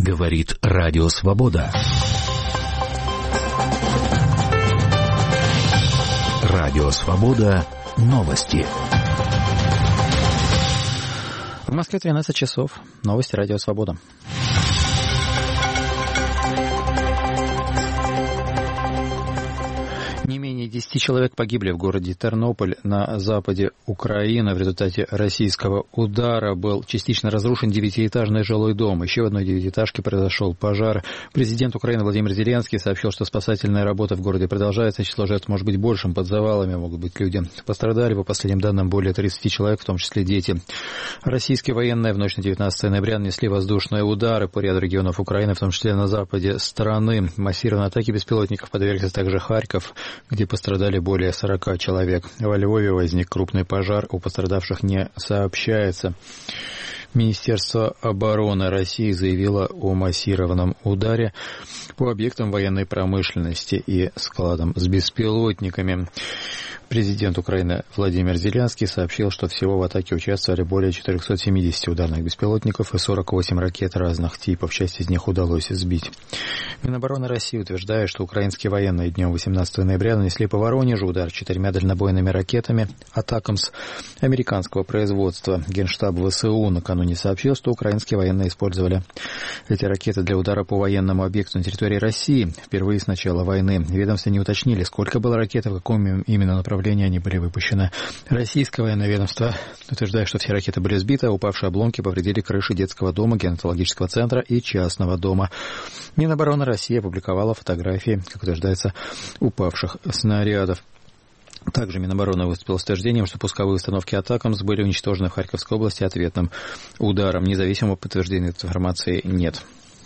Говорит Радио Свобода. Радио Свобода. Новости. В Москве 13 часов. Новости Радио Свобода. Не менее 10 человек погибли в городе Тернополь на западе Украины. В результате российского удара был частично разрушен 9-этажный жилой дом. Еще в одной 9-этажке произошел пожар. Президент Украины Владимир Зеленский сообщил, что спасательная работа в городе продолжается. Число жертв может быть большим. Под завалами могут быть люди. Пострадали, по последним данным, более 30 человек, в том числе дети. Российские военные в ночь на 19 ноября нанесли воздушные удары по ряду регионов Украины, в том числе на западе страны. Массированные атаки беспилотников подверглись также Харьков, где пострадали более 40 человек. Во Львове возник крупный пожар, у пострадавших не сообщается. Министерство обороны России заявило о массированном ударе по объектам военной промышленности и складам с беспилотниками. Президент Украины Владимир Зеленский сообщил, что всего в атаке участвовали более 470 ударных беспилотников и 48 ракет разных типов. Часть из них удалось сбить. Минобороны России утверждает, что украинские военные днем 18 ноября нанесли по Воронежу удар 4 дальнобойными ракетами «Атакамс» американского производства. Генштаб ВСУ накануне сообщил, что украинские военные использовали эти ракеты для удара по военному объекту на территории России впервые с начала войны. Ведомства не уточнили, сколько было ракет и в каком именно направлении они были выпущены. Российское военное ведомство утверждает, что все ракеты были сбиты, а упавшие обломки повредили крыши детского дома, геронтологического центра и частного дома. Минобороны России опубликовала фотографии, как утверждается, упавших снарядов. Также Минобороны выступила с утверждением, что пусковые установки «Атакамс» были уничтожены в Харьковской области ответным ударом. Независимого подтверждения этой информации нет.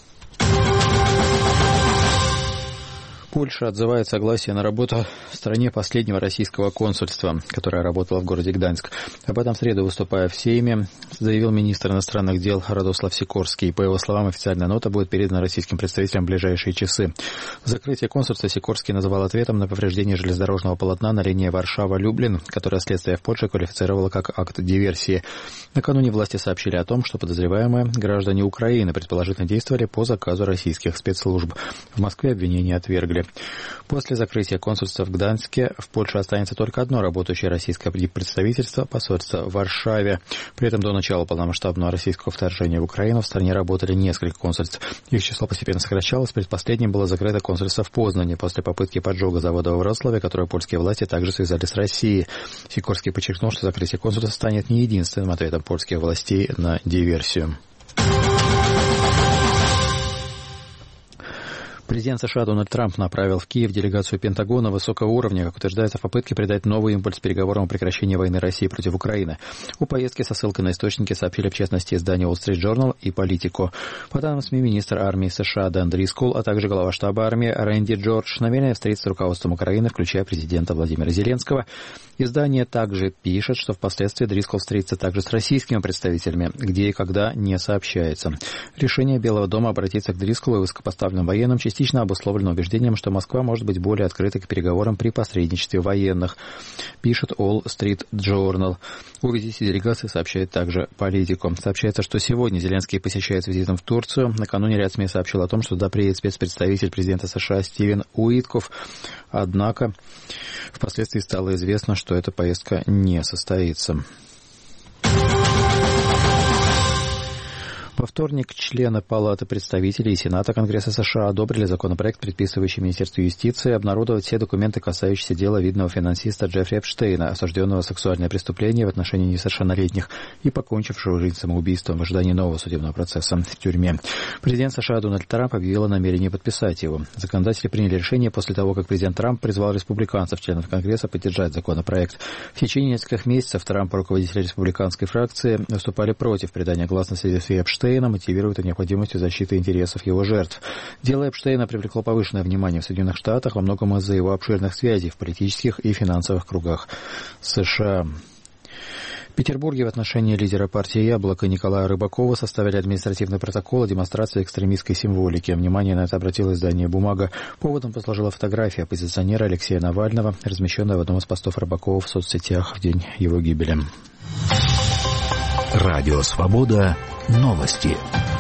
Польша отзывает согласие на работу в стране последнего российского консульства, которое работало в городе Гданьск. Об этом в среду, выступая в Сейме, заявил министр иностранных дел Радослав Сикорский. По его словам, официальная нота будет передана российским представителям в ближайшие часы. Закрытие консульства Сикорский называл ответом на повреждение железнодорожного полотна на линии Варшава-Люблин, которое следствие в Польше квалифицировало как акт диверсии. Накануне власти сообщили о том, что подозреваемые граждане Украины предположительно действовали по заказу российских спецслужб. В Москве обвинения отвергли. После закрытия консульства в Гданьске в Польше останется только одно работающее российское представительство, посольство в Варшаве. При этом до начала полномасштабного российского вторжения в Украину в стране работали несколько консульств. Их число постепенно сокращалось. Предпоследним было закрыто консульство в Познане после попытки поджога завода во Вроцлаве, которое польские власти также связали с Россией. Сикорский подчеркнул, что закрытие консульства станет не единственным ответом польских властей на диверсию. Президент США Дональд Трамп направил в Киев делегацию Пентагона высокого уровня, как утверждается, в попытке придать новый импульс переговорам о прекращении войны России против Украины. О поездке со ссылкой на источники сообщили, в частности, издания Wall Street Journal и Politico. По данным СМИ, министр армии США Дэн Дрискол, а также глава штаба армии Рэнди Джордж намерены встретиться с руководством Украины, включая президента Владимира Зеленского. Издание также пишет, что впоследствии Дрискол встретится также с российскими представителями, где и когда не сообщается. Решение Белого дома обратиться к Дрисколу и высокопоставленным военным частично обусловлено убеждением, что Москва может быть более открытой к переговорам при посредничестве военных, пишет Wall Street Journal. О визите делегации сообщает также Politico. Сообщается, что сегодня Зеленский посещает с визитом в Турцию. Накануне ряд СМИ сообщил о том, что туда приедет спецпредставитель президента США Стивен Уитков. Однако впоследствии стало известно, что эта поездка не состоится. Во вторник члены Палаты представителей и Сената Конгресса США одобрили законопроект, предписывающий Министерству юстиции обнародовать все документы, касающиеся дела видного финансиста Джеффри Эпштейна, осужденного за сексуальное преступление в отношении несовершеннолетних и покончившего жизнь самоубийством в ожидании нового судебного процесса в тюрьме. Президент США Дональд Трамп объявил о намерении подписать его. Законодатели приняли решение после того, как президент Трамп призвал республиканцев, членов Конгресса, поддержать законопроект. В течение нескольких месяцев Трамп и руководители республиканской фракции выступали против придания гласности Эпштейна, мотивирует необходимостью защиты интересов его жертв. Дело Эпштейна привлекло повышенное внимание в Соединенных Штатах, во многом из-за его обширных связей в политических и финансовых кругах США. В Петербурге в отношении лидера партии «Яблоко» Николая Рыбакова составили административный протокол о демонстрации экстремистской символики. Внимание на это обратило издание «Бумага». Поводом послужила фотография оппозиционера Алексея Навального, размещенная в одном из постов Рыбакова в соцсетях в день его гибели. Радио «Свобода». Новости.